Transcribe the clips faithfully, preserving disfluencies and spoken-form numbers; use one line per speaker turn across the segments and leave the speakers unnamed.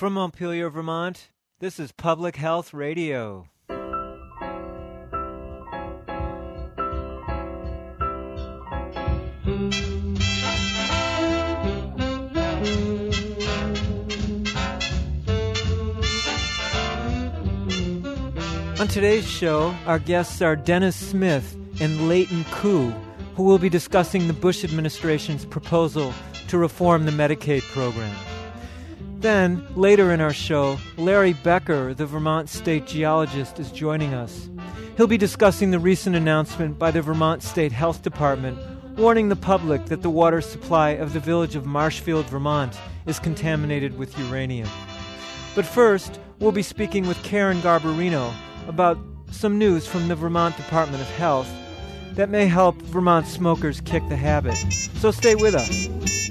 From Montpelier, Vermont, this is Public Health Radio. On today's show, our guests are Dennis Smith and Leighton Koo, who will be discussing the Bush administration's proposal to reform the Medicaid program. Then, later in our show, Larry Becker, the Vermont State geologist, is joining us. He'll be discussing the recent announcement by the Vermont State Health Department warning the public that the water supply of the village of Marshfield, Vermont, is contaminated with uranium. But first, we'll be speaking with Karen Garbarino about some news from the Vermont Department of Health that may help Vermont smokers kick the habit. So stay with us.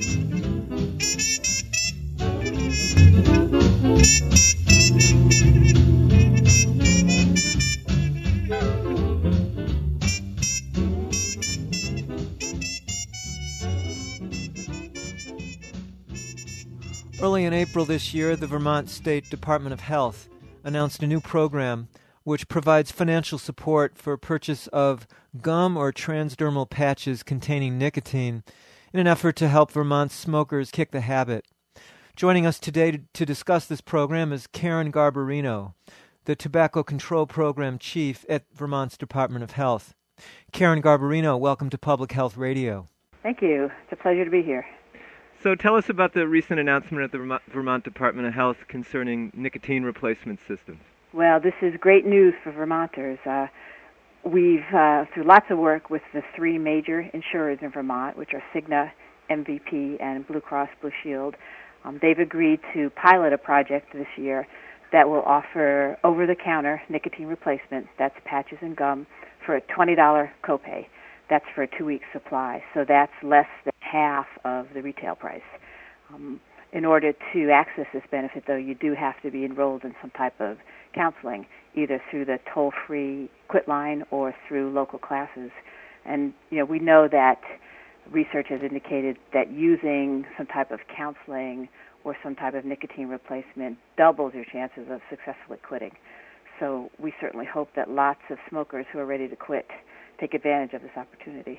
Early in April this year, the Vermont State Department of Health announced a new program which provides financial support for purchase of gum or transdermal patches containing nicotine in an effort to help Vermont smokers kick the habit. Joining us today to, to discuss this program is Karen Garbarino, the Tobacco Control Program Chief at Vermont's Department of Health. Karen Garbarino, welcome to Public Health Radio.
Thank you. It's a pleasure to be here.
So tell us about the recent announcement at the Vermont Department of Health concerning nicotine replacement systems.
Well, this is great news for Vermonters. Uh, we've, uh, through lots of work with the three major insurers in Vermont, which are Cigna, M V P, and Blue Cross Blue Shield, um, they've agreed to pilot a project this year that will offer over-the-counter nicotine replacement, that's patches and gum, for a twenty dollars copay. That's for a two-week supply, so that's less than half of the retail price. Um, in order to access this benefit, though, you do have to be enrolled in some type of counseling, either through the toll-free quit line or through local classes. And, you know, we know that research has indicated that using some type of counseling or some type of nicotine replacement doubles your chances of successfully quitting. So we certainly hope that lots of smokers who are ready to quit take advantage of this opportunity.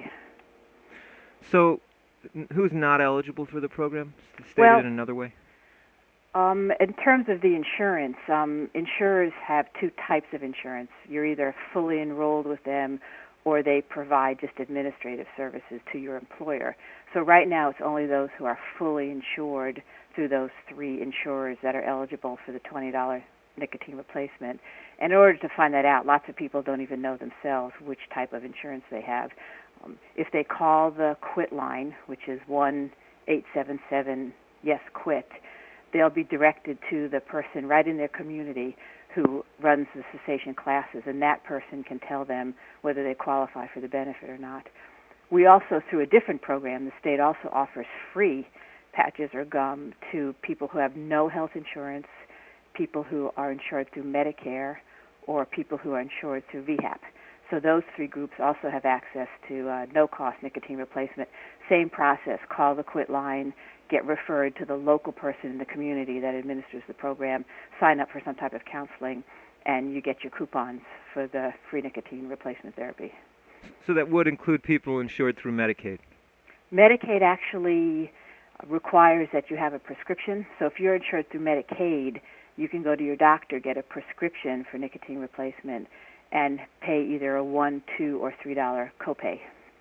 So who's not eligible for the program? Stated
well,
in another way.
Um, in terms of the insurance, um, insurers have two types of insurance. You're either fully enrolled with them or they provide just administrative services to your employer. So right now it's only those who are fully insured through those three insurers that are eligible for the twenty dollars nicotine replacement. And in order to find that out, lots of people don't even know themselves which type of insurance they have. Um, if they call the quit line, which is one eight seven seven yes quit, they'll be directed to the person right in their community who runs the cessation classes, and that person can tell them whether they qualify for the benefit or not. We also, through a different program, the state also offers free patches or gum to people who have no health insurance, people who are insured through Medicare, or people who are insured through V HAP. So those three groups also have access to uh, no-cost nicotine replacement. Same process, call the quit line, get referred to the local person in the community that administers the program, sign up for some type of counseling, and you get your coupons for the free nicotine replacement therapy.
So that would include people insured through Medicaid?
Medicaid actually requires that you have a prescription. So if you're insured through Medicaid, you can go to your doctor, get a prescription for nicotine replacement, and pay either a one, two, or three dollar copay.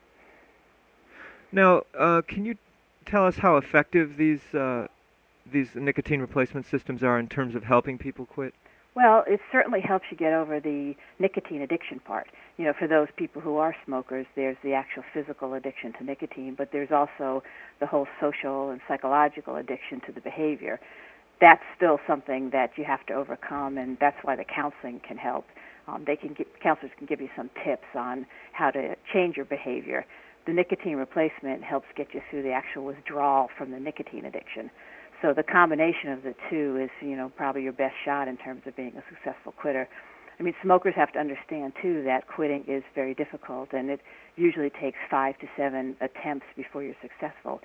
Now, uh, can you tell us how effective these uh, these nicotine replacement systems are in terms of helping people quit?
Well, it certainly helps you get over the nicotine addiction part. You know, for those people who are smokers, there's the actual physical addiction to nicotine, but there's also the whole social and psychological addiction to the behavior. That's still something that you have to overcome, and that's why the counseling can help. Um, they can give, counselors can give you some tips on how to change your behavior. The nicotine replacement helps get you through the actual withdrawal from the nicotine addiction. So the combination of the two is, you know, probably your best shot in terms of being a successful quitter. I mean, smokers have to understand, too, that quitting is very difficult, and it usually takes five to seven attempts before you're successful.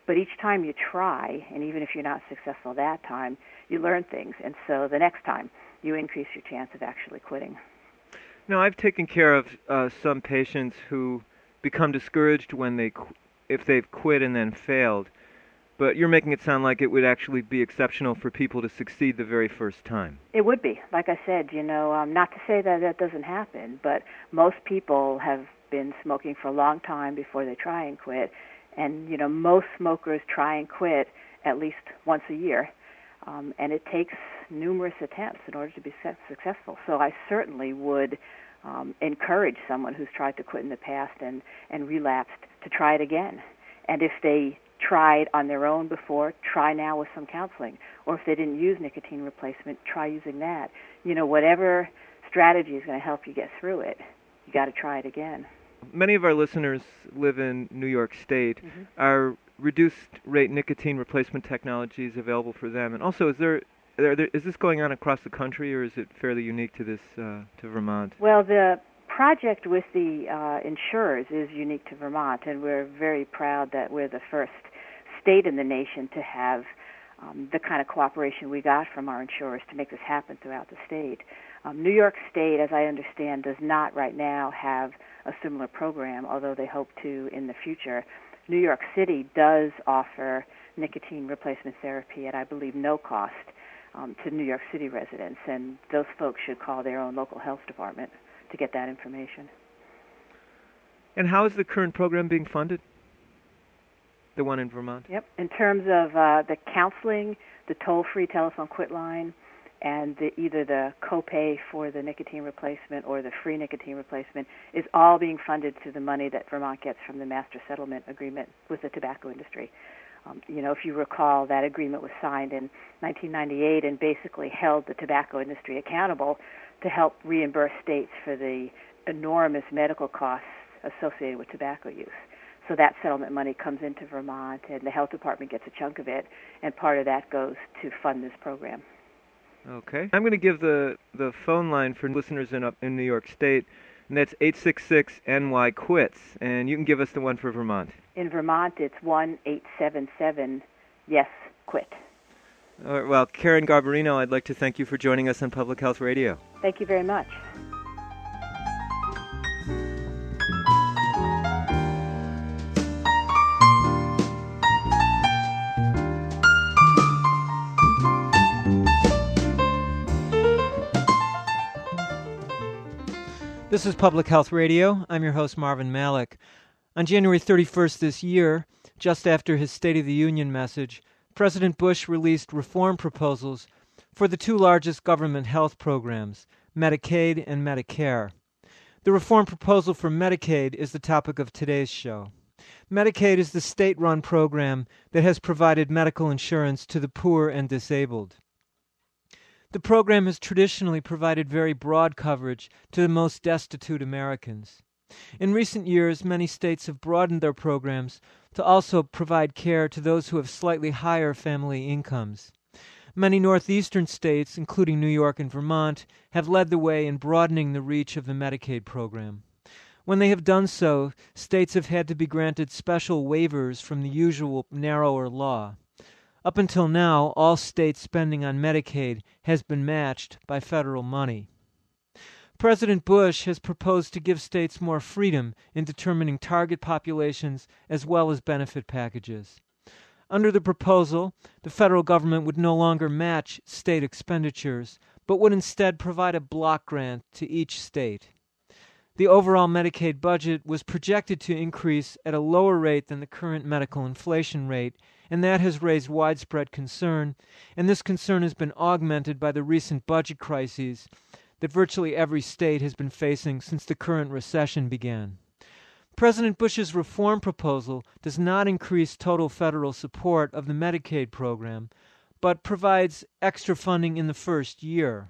But each time you try, and even if you're not successful that time, you learn things. And so the next time, you increase your chance of actually quitting.
Now, I've taken care of uh, some patients who become discouraged when they, qu- if they've quit and then failed. But you're making it sound like it would actually be exceptional for people to succeed the very first time.
It would be. Like I said, you know, um, not to say that that doesn't happen, but most people have been smoking for a long time before they try and quit. And, you know, most smokers try and quit at least once a year. Um, and it takes numerous attempts in order to be su- successful. So I certainly would um, encourage someone who's tried to quit in the past and, and relapsed to try it again. And if they tried on their own before, try now with some counseling. Or if they didn't use nicotine replacement, try using that. You know, whatever strategy is going to help you get through it, you got to try it again.
Many of our listeners live in New York State. Mm-hmm. Are reduced-rate nicotine replacement technologies available for them? And also, is there, are there is this going on across the country, or is it fairly unique to this uh, to Vermont?
Well, the project with the uh, insurers is unique to Vermont, and we're very proud that we're the first state in the nation to have um, the kind of cooperation we got from our insurers to make this happen throughout the state. Um, New York State, as I understand, does not right now have a similar program, although they hope to in the future. New York City does offer nicotine replacement therapy at, I believe, no cost um, to New York City residents, and those folks should call their own local health department to get that information.
And how is the current program being funded, the one in Vermont?
Yep. In terms of uh, the counseling, the toll-free telephone quit line, and the, either the copay for the nicotine replacement or the free nicotine replacement is all being funded through the money that Vermont gets from the Master Settlement Agreement with the tobacco industry. Um, you know, if you recall, that agreement was signed in nineteen ninety-eight and basically held the tobacco industry accountable to help reimburse states for the enormous medical costs associated with tobacco use. So that settlement money comes into Vermont, and the health department gets a chunk of it, and part of that goes to fund this program.
Okay. I'm going to give the, the phone line for listeners in, in New York State, and that's eight six six N Y quits, and you can give us the one for Vermont.
In Vermont, it's one eight seven seven yes quit.
All right, well, Karen Garbarino, I'd like to thank you for joining us on Public Health Radio.
Thank you very much.
This is Public Health Radio. I'm your host, Marvin Malik. On January thirty-first this year, just after his State of the Union message, President Bush released reform proposals for the two largest government health programs, Medicaid and Medicare. The reform proposal for Medicaid is the topic of today's show. Medicaid is the state-run program that has provided medical insurance to the poor and disabled. The program has traditionally provided very broad coverage to the most destitute Americans. In recent years, many states have broadened their programs to also provide care to those who have slightly higher family incomes. Many northeastern states, including New York and Vermont, have led the way in broadening the reach of the Medicaid program. When they have done so, states have had to be granted special waivers from the usual narrower law. Up until now, all state spending on Medicaid has been matched by federal money. President Bush has proposed to give states more freedom in determining target populations as well as benefit packages. Under the proposal, the federal government would no longer match state expenditures, but would instead provide a block grant to each state. The overall Medicaid budget was projected to increase at a lower rate than the current medical inflation rate, and that has raised widespread concern, and this concern has been augmented by the recent budget crises that virtually every state has been facing since the current recession began. President Bush's reform proposal does not increase total federal support of the Medicaid program, but provides extra funding in the first year.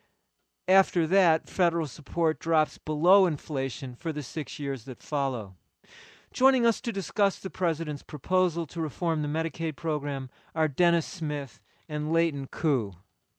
After that, federal support drops below inflation for the six years that follow. Joining us to discuss the President's proposal to reform the Medicaid program are Dennis Smith and Leighton Koo.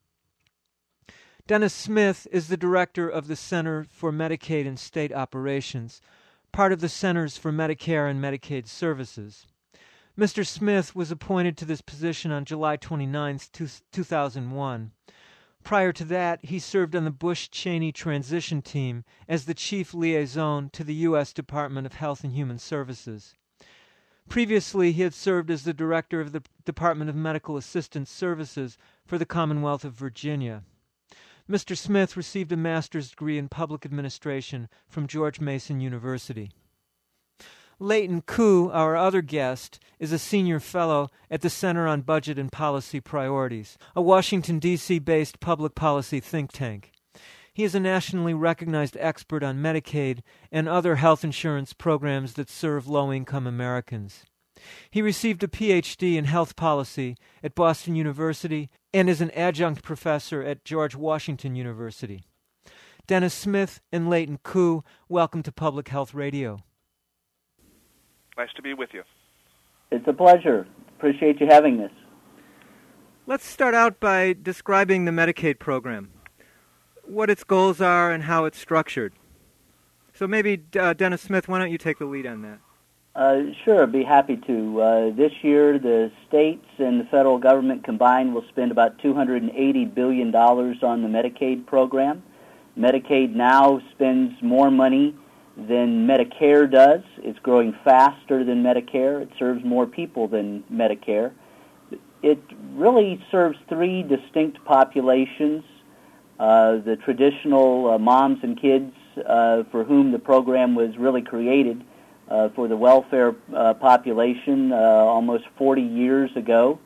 Dennis Smith is the director of the Center for Medicaid and State Operations, part of the Centers for Medicare and Medicaid Services. Mister Smith was appointed to this position on July twenty-ninth, two thousand one. Prior to that, he served on the Bush-Cheney transition team as the chief liaison to the U S Department of Health and Human Services. Previously, he had served as the director of the Department of Medical Assistance Services for the Commonwealth of Virginia. Mister Smith received a master's degree in public administration from George Mason University. Leighton Koo, our other guest, is a senior fellow at the Center on Budget and Policy Priorities, a Washington, D C-based public policy think tank. He is a nationally recognized expert on Medicaid and other health insurance programs that serve low-income Americans. He received a P H D in health policy at Boston University and is an adjunct professor at George Washington University. Dennis Smith and Leighton Koo, welcome to Public Health Radio.
Nice to be with you.
It's a pleasure. Appreciate you having this.
Let's start out by describing the Medicaid program, what its goals are and how it's structured. So maybe, uh, Dennis Smith, why don't you take the lead on that?
Uh, sure, I'd be happy to. Uh, this year, the states and the federal government combined will spend about two hundred eighty billion dollars on the Medicaid program. Medicaid now spends more money than Medicare does. It's growing faster than Medicare. It serves more people than Medicare. It really serves three distinct populations. Uh, the traditional uh, moms and kids uh, for whom the program was really created uh, for the welfare uh, population uh, almost forty years ago.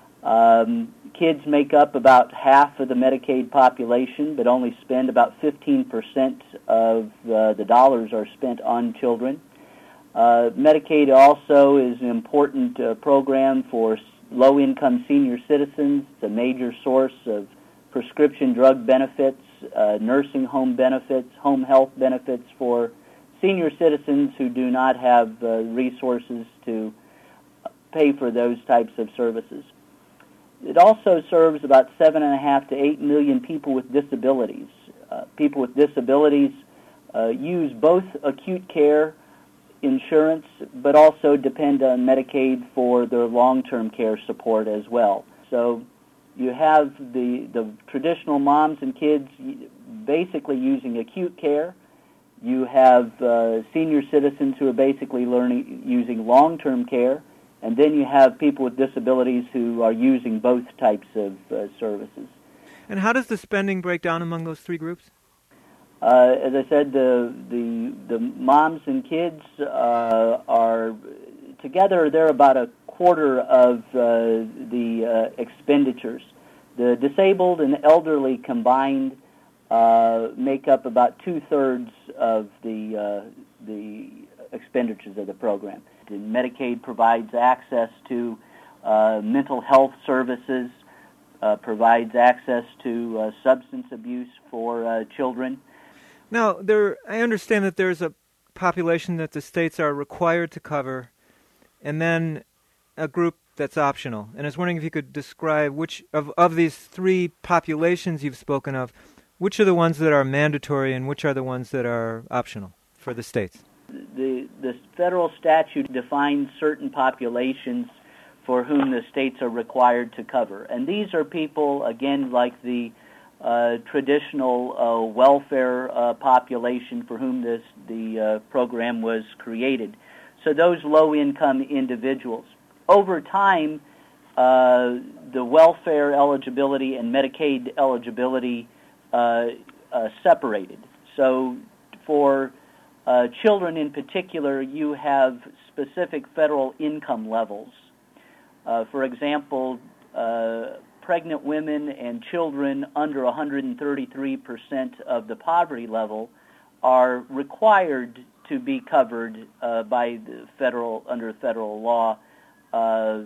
Um, kids make up about half of the Medicaid population, but only spend about fifteen percent of uh, the dollars are spent on children. Uh, Medicaid also is an important uh, program for low-income senior citizens. It's a major source of prescription drug benefits, uh, nursing home benefits, home health benefits for senior citizens who do not have uh, resources to pay for those types of services. It also serves about seven and a half to eight million people with disabilities. Uh, people with disabilities uh, use both acute care insurance, but also depend on Medicaid for their long-term care support as well. So you have the the traditional moms and kids basically using acute care. You have uh, senior citizens who are basically learning using long-term care. And then you have people with disabilities who are using both types of uh, services.
And how does the spending break down among those three groups?
Uh, as I said, the the, the moms and kids uh, are together. They're about a quarter of uh, the uh, expenditures. The disabled and elderly combined uh, make up about two thirds of the uh, the expenditures of the program. And Medicaid provides access to uh, mental health services, uh, provides access to uh, substance abuse for uh, children.
Now, there, I understand that there's a population that the states are required to cover, and then a group that's optional. And I was wondering if you could describe which of, of these three populations you've spoken of, which are the ones that are mandatory and which are the ones that are optional for the states?
The, the federal statute defines certain populations for whom the states are required to cover. And these are people, again, like the uh, traditional uh, welfare uh, population for whom this, the uh, program was created. So those low-income individuals. Over time, uh, the welfare eligibility and Medicaid eligibility uh, uh, separated. So for Uh, children in particular, you have specific federal income levels. Uh, for example, uh, pregnant women and children under one hundred thirty-three percent of the poverty level are required to be covered uh, by the federal under federal law. Uh,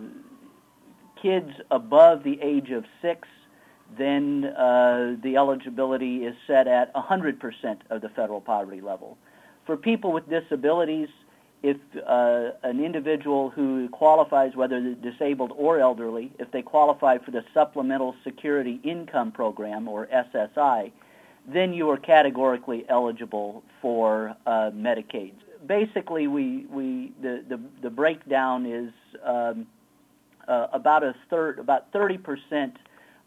kids above the age of six, then uh, the eligibility is set at one hundred percent of the federal poverty level. For people with disabilities, if uh, an individual who qualifies, whether disabled or elderly, if they qualify for the Supplemental Security Income Program, or S S I, then you are categorically eligible for uh, Medicaid. basically, we we the the, the breakdown is um, uh, about a third, about thirty percent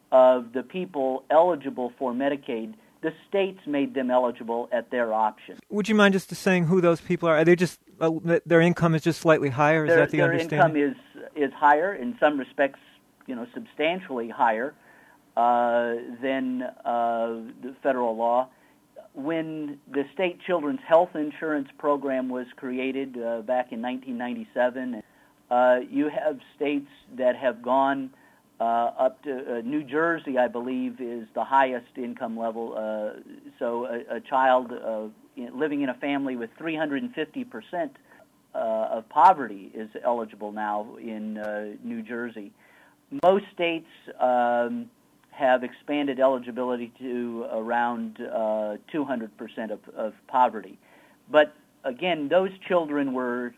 of the people eligible for Medicaid. The states made them eligible at their option.
Would you mind just saying who those people are? Are they just uh, their income is just slightly higher? Is
their,
that the
their
understanding?
Their income is is higher in some respects, you know, substantially higher uh, than uh, the federal law. When the state children's health insurance program was created uh, back in nineteen ninety-seven, uh, you have states that have gone Uh, up to uh, New Jersey, I believe, is the highest income level. Uh, so a, a child uh, in, living in a family with three hundred fifty percent uh, of poverty is eligible now in uh, New Jersey. Most states um, have expanded eligibility to around uh, two hundred percent of, of poverty. But again, those children were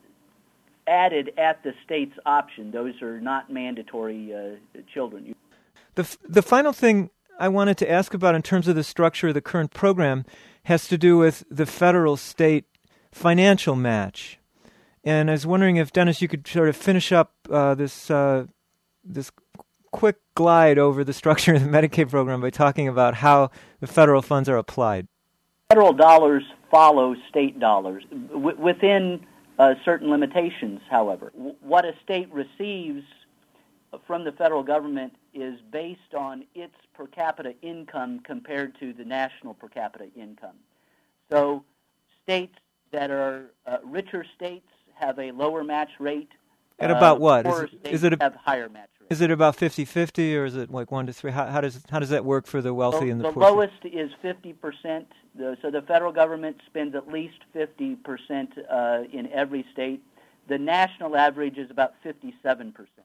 added at the state's option. Those are not mandatory uh, children.
The f- the final thing I wanted to ask about in terms of the structure of the current program has to do with the federal-state financial match. And I was wondering if, Dennis, you could sort of finish up uh, this uh, this quick glide over the structure of the Medicaid program by talking about how the federal funds are applied.
Federal dollars follow state dollars w- within Uh, certain limitations, however. W- what a state receives from the federal government is based on its per capita income compared to the national per capita income. So states that are uh, richer states have a lower match rate.
At about
uh,
what?
Poorer
is it,
states
is it a,
have higher match rates.
Is it about fifty-fifty, or is it like one to three? How, how does how does that work for the wealthy
the,
and the,
the
poor?
The lowest is fifty percent. The, so the federal government spends at least fifty percent uh, in every state. The national average is about fifty-seven percent.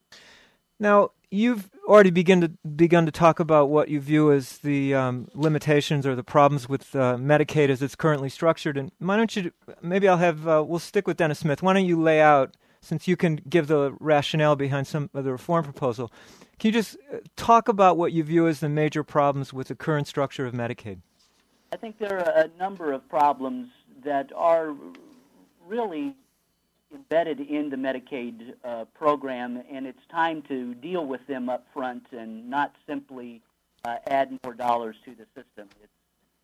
Now, you've already begun to begun to talk about what you view as the um, limitations or the problems with uh, Medicaid as it's currently structured. And why don't you, maybe I'll have, uh, we'll stick with Dennis Smith. Why don't you lay out, since you can give the rationale behind some of the reform proposal, can you just talk about what you view as the major problems with the current structure of Medicaid?
I think there are a number of problems that are really embedded in the Medicaid uh, program, and it's time to deal with them up front and not simply uh, add more dollars to the system. It's,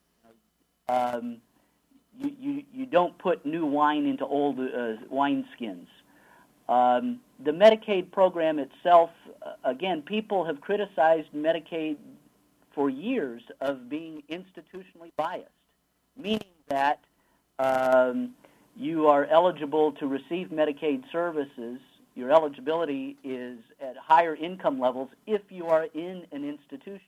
um, you, you, you don't put new wine into old uh, wineskins. Um, the Medicaid program itself, uh, again, people have criticized Medicaid for years of being institutionally biased, meaning that um, you are eligible to receive Medicaid services. Your eligibility is at higher income levels if you are in an institution.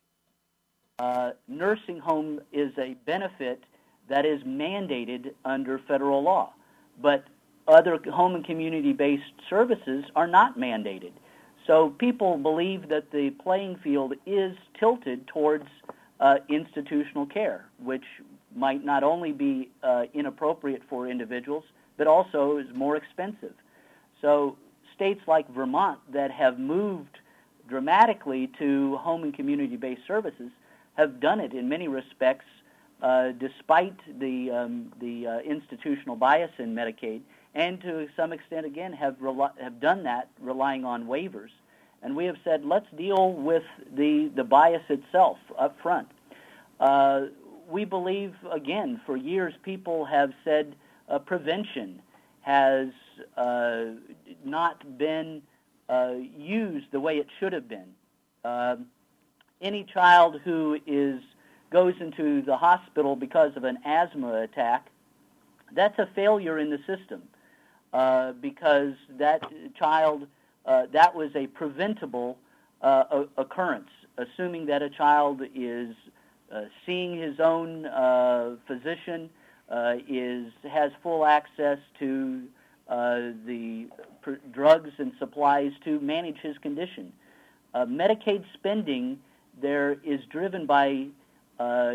Uh, nursing home is a benefit that is mandated under federal law, but other home and community-based services are not mandated. So people believe that the playing field is tilted towards uh, institutional care, which might not only be uh, inappropriate for individuals, but also is more expensive. So states like Vermont that have moved dramatically to home and community-based services have done it in many respects uh, despite the, um, the uh, institutional bias in Medicaid, and to some extent, again, have, rel- have done that relying on waivers. And we have said, let's deal with the, the bias itself up front. Uh, we believe, again, for years people have said uh, prevention has uh, not been uh, used the way it should have been. Uh, any child who is goes into the hospital because of an asthma attack, that's a failure in the system uh, because that child, uh, that was a preventable uh, occurrence, assuming that a child is uh, seeing his own uh, physician, uh, is has full access to uh, the pr- drugs and supplies to manage his condition. Uh, Medicaid spending there is driven by uh,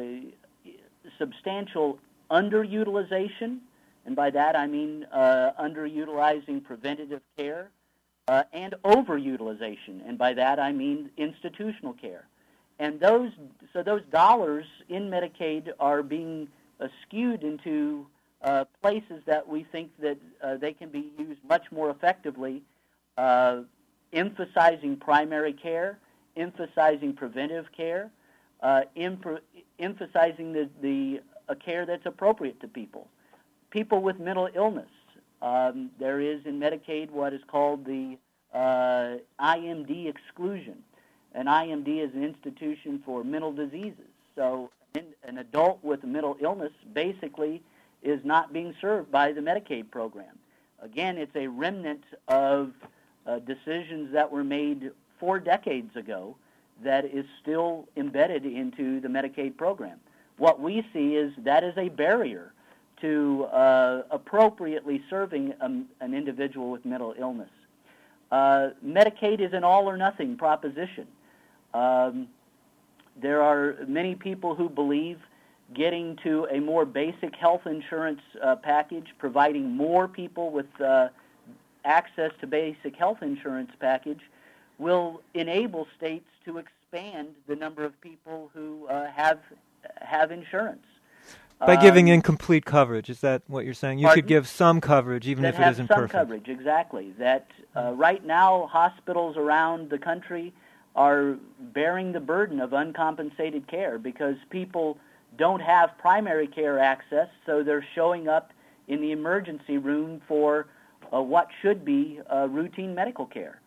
substantial underutilization, and by that I mean uh, underutilizing preventative care, uh, and overutilization, and by that I mean institutional care. And those, so those dollars in Medicaid are being uh, skewed into uh, places that we think that uh, they can be used much more effectively, uh, emphasizing primary care, emphasizing preventive care, uh, impro- emphasizing the, the uh, care that's appropriate to people. People with mental illness. Um, there is in Medicaid what is called the uh, I M D exclusion. An I M D is an institution for mental diseases. So an, an adult with a mental illness basically is not being served by the Medicaid program. Again, it's a remnant of uh, decisions that were made four decades ago that is still embedded into the Medicaid program. What we see is that is a barrier to uh, appropriately serving um, an individual with mental illness. Uh, Medicaid is an all-or-nothing proposition. Um, there are many people who believe getting to a more basic health insurance uh, package, providing more people with uh, access to basic health insurance package, will enable states to expand the number of people who uh, have have insurance.
By giving
um,
incomplete coverage, is that what you're saying? You
pardon?
could give some coverage even
that
if it
have
isn't
some
perfect.
coverage, exactly. That uh, right now hospitals around the country are bearing the burden of uncompensated care because people don't have primary care access, so they're showing up in the emergency room for uh, what should be uh, routine medical care.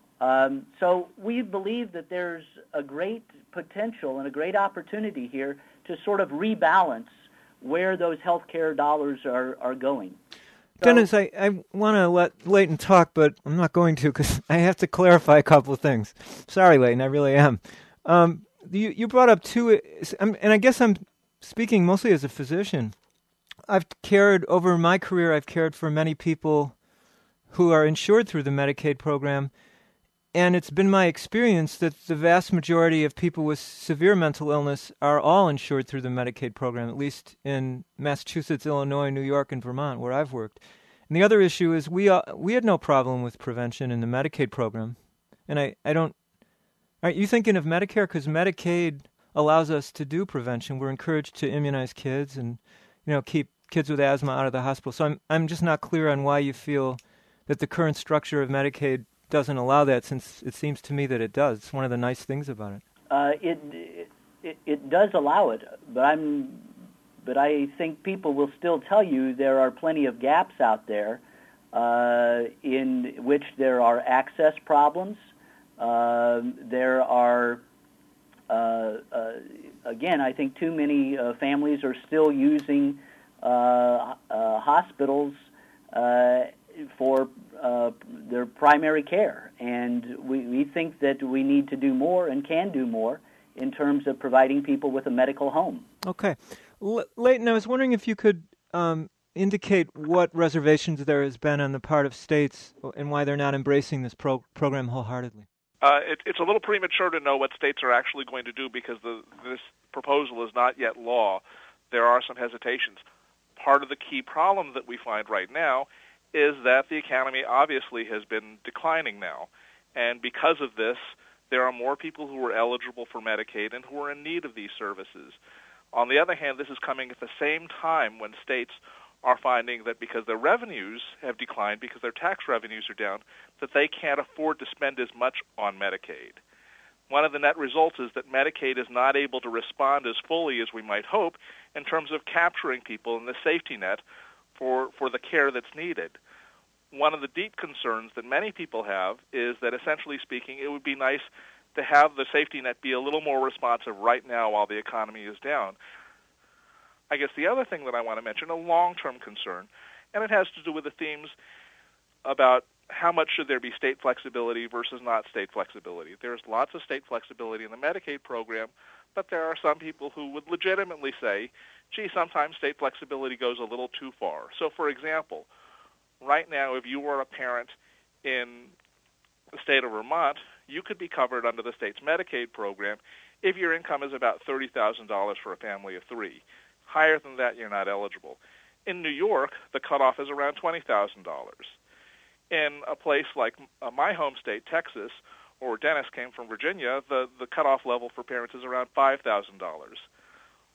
Um, so we believe that there's a great potential and a great opportunity here to sort of rebalance where those health care dollars are, are going. So,
Dennis, I, I want to let Leighton talk, but I'm not going to because I have to clarify a couple of things. Sorry, Leighton, I really am. Um, you, you brought up two, and I guess I'm speaking mostly as a physician. I've cared, over my career, I've cared for many people who are insured through the Medicaid program, and it's been my experience that the vast majority of people with severe mental illness are all insured through the Medicaid program, at least in Massachusetts, Illinois, New York, and Vermont, where I've worked. And the other issue is we uh, we had no problem with prevention in the Medicaid program. And I, I don't... Aren't you thinking of Medicare? Because Medicaid allows us to do prevention. We're encouraged to immunize kids and, you know, keep kids with asthma out of the hospital. So I'm I'm just not clear on why you feel that the current structure of Medicaid doesn't allow that, since it seems to me that it does. It's one of the nice things about it.
Uh, it, it it does allow it, but I'm but I think people will still tell you there are plenty of gaps out there uh, in which there are access problems. Uh, there are uh, uh, again, I think too many uh, families are still using uh, uh, hospitals Uh, for uh, their primary care. And we, we think that we need to do more and can do more in terms of providing people with a medical home.
Okay. L- Leighton, I was wondering if you could um, indicate what reservations there has been on the part of states and why they're not embracing this pro- program wholeheartedly.
Uh, it, it's a little premature to know what states are actually going to do because the, this proposal is not yet law. There are some hesitations. Part of the key problem that we find right now is that the economy obviously has been declining now. And because of this, there are more people who are eligible for Medicaid and who are in need of these services. On the other hand, this is coming at the same time when states are finding that because their revenues have declined, because their tax revenues are down, that they can't afford to spend as much on Medicaid. One of the net results is that Medicaid is not able to respond as fully as we might hope in terms of capturing people in the safety net for, for the care that's needed. One of the deep concerns that many people have is that, essentially speaking, it would be nice to have the safety net be a little more responsive right now while the economy is down. I guess the other thing that I want to mention, a long-term concern, and it has to do with the themes about how much should there be state flexibility versus not state flexibility. There's lots of state flexibility in the Medicaid program, but there are some people who would legitimately say, gee, sometimes state flexibility goes a little too far. So, for example, right now, if you were a parent in the state of Vermont, you could be covered under the state's Medicaid program if your income is about thirty thousand dollars for a family of three. Higher than that, you're not eligible. In New York, the cutoff is around twenty thousand dollars. In a place like uh, my home state, Texas, or Dennis came from Virginia, the, the cutoff level for parents is around five thousand dollars.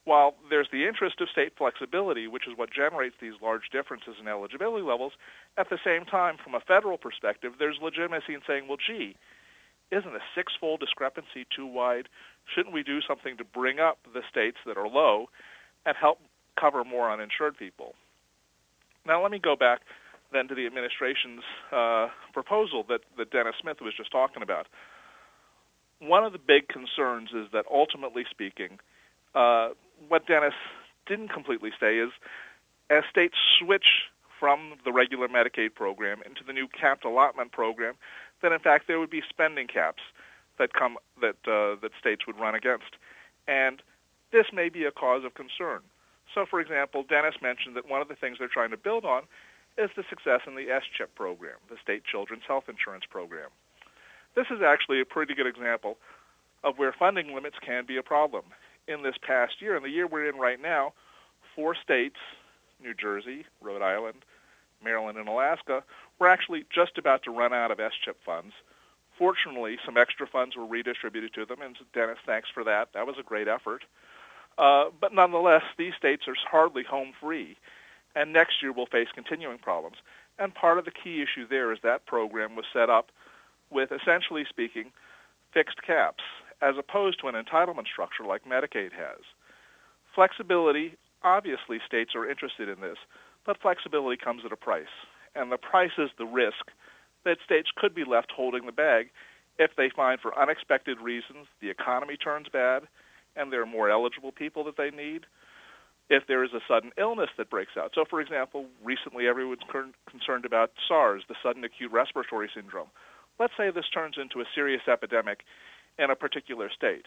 while there's the interest of state flexibility, which is what generates these large differences in eligibility levels, at the same time, from a federal perspective, there's legitimacy in saying, well, gee, isn't a six-fold discrepancy too wide? Shouldn't we do something to bring up the states that are low and help cover more uninsured people? Now, let me go back then to the administration's uh, proposal that, that Dennis Smith was just talking about. One of the big concerns is that, ultimately speaking, uh, what Dennis didn't completely say is, as states switch from the regular Medicaid program into the new capped allotment program, that in fact there would be spending caps that come that uh, that states would run against, and this may be a cause of concern. So, for example, Dennis mentioned that one of the things they're trying to build on is the success in the S CHIP program, the State Children's Health Insurance Program. This is actually a pretty good example of where funding limits can be a problem. In this past year, in the year we're in right now, four states, New Jersey, Rhode Island, Maryland, and Alaska, were actually just about to run out of S CHIP funds. Fortunately, some extra funds were redistributed to them, and Dennis, thanks for that. That was a great effort. Uh, but nonetheless, these states are hardly home free, and next year will face continuing problems. And part of the key issue there is that program was set up with, essentially speaking, fixed caps, as opposed to an entitlement structure like Medicaid has. Flexibility, obviously states are interested in this, but flexibility comes at a price, and the price is the risk that states could be left holding the bag if they find, for unexpected reasons, the economy turns bad and there are more eligible people that they need, if there is a sudden illness that breaks out. So, for example, recently everyone's concerned about SARS, the sudden acute respiratory syndrome. Let's say this turns into a serious epidemic in a particular state.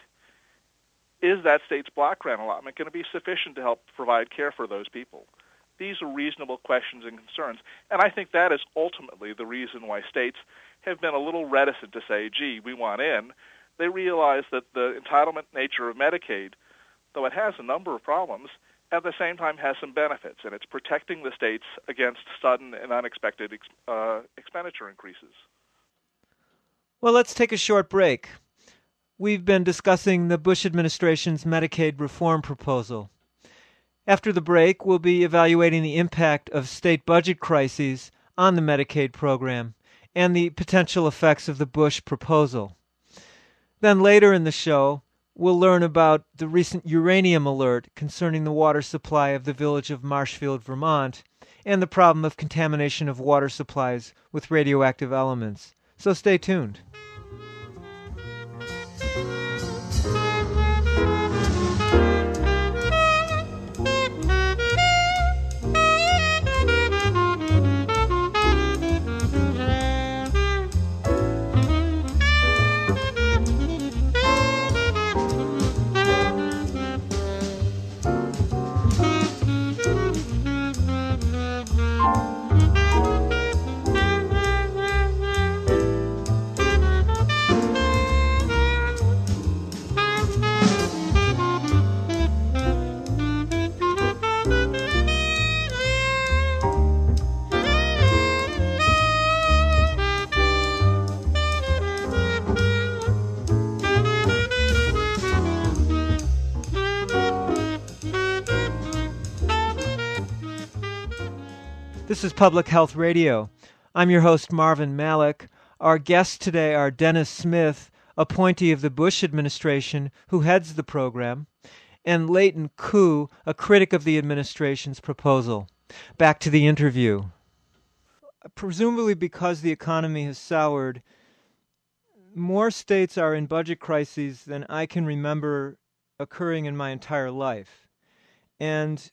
Is that state's block grant allotment going to be sufficient to help provide care for those people? These are reasonable questions and concerns, and I think that is ultimately the reason why states have been a little reticent to say, gee, we want in. They realize that the entitlement nature of Medicaid, though it has a number of problems, at the same time has some benefits, and it's protecting the states against sudden and unexpected ex- uh, expenditure increases.
Well, let's take a short break. We've been discussing the Bush administration's Medicaid reform proposal. After the break, we'll be evaluating the impact of state budget crises on the Medicaid program and the potential effects of the Bush proposal. Then later in the show, we'll learn about the recent uranium alert concerning the water supply of the village of Marshfield, Vermont, and the problem of contamination of water supplies with radioactive elements. So stay tuned. This is Public Health Radio. I'm your host, Marvin Malik. Our guests today are Dennis Smith, appointee of the Bush administration, who heads the program, and Leighton Koo, a critic of the administration's proposal. Back to the interview. Presumably because the economy has soured, more states are in budget crises than I can remember occurring in my entire life. And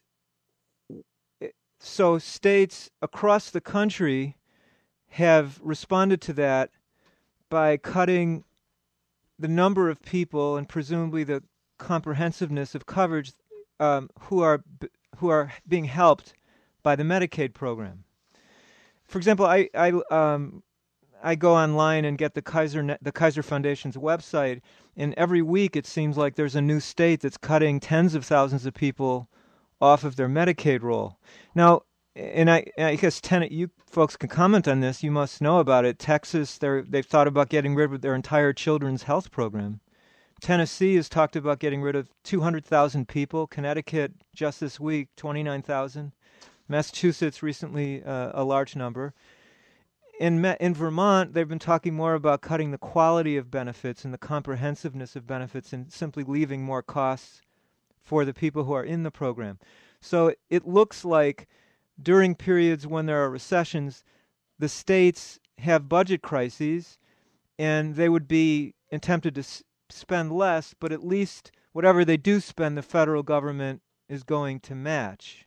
so states across the country have responded to that by cutting the number of people and presumably the comprehensiveness of coverage um, who are who are being helped by the Medicaid program. For example, I I um, I go online and get the Kaiser the Kaiser Foundation's website, and every week it seems like there's a new state that's cutting tens of thousands of people off of their Medicaid roll. Now, and I, I guess Tenet, you folks can comment on this. You must know about it. Texas, they're, they've thought about getting rid of their entire children's health program Tennessee has talked about getting rid of two hundred thousand people. Connecticut, just this week, twenty-nine thousand. Massachusetts, recently, uh, a large number. In, in Vermont, they've been talking more about cutting the quality of benefits and the comprehensiveness of benefits and simply leaving more costs for the people who are in the program. So it looks like during periods when there are recessions, the states have budget crises and they would be tempted to s- spend less, but at least whatever they do spend, the federal government is going to match.